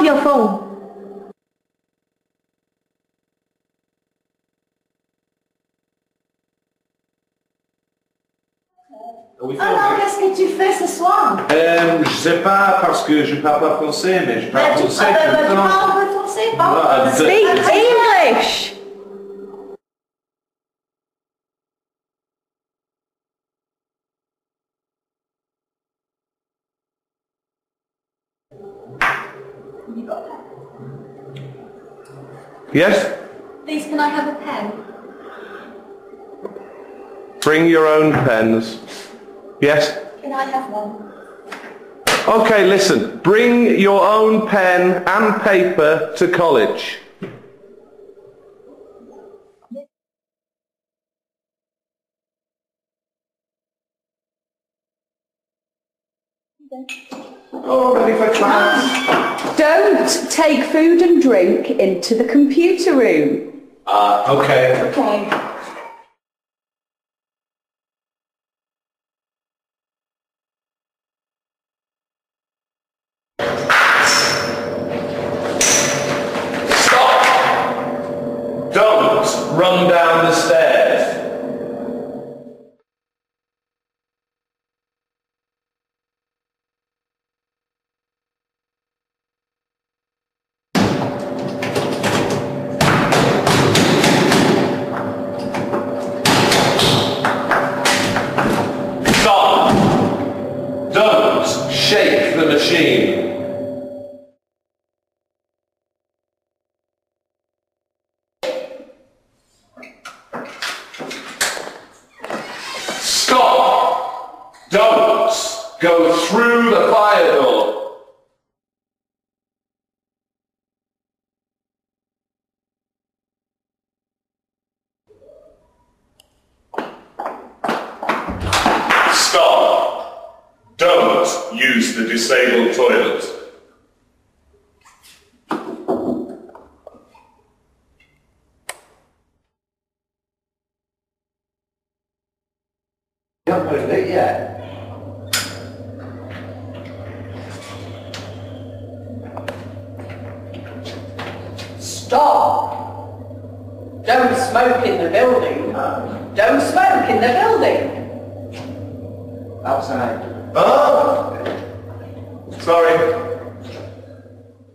your phone. Alors, qu'est-ce que tu fais ce soir? Je sais pas parce que je parle pas français, mais je parle français tout le Tu temps. parles un peu français, Ah, pas? Speak English. Yes? Please, can I have a pen? Bring your own pens. Yes? Can I have one? Okay, listen. Bring your own pen and paper to college. Oh, ready for class? Don't take food and drink into the computer room. Okay. Okay. Stop! Don't run down the stairs. Stop! Don't shake the machine. Stop! Don't go through the fire door. Stop! Don't use the disabled toilet. You haven't put it lit yet. Stop! Don't smoke in the building. Don't smoke in the building. Outside. Oh! Sorry.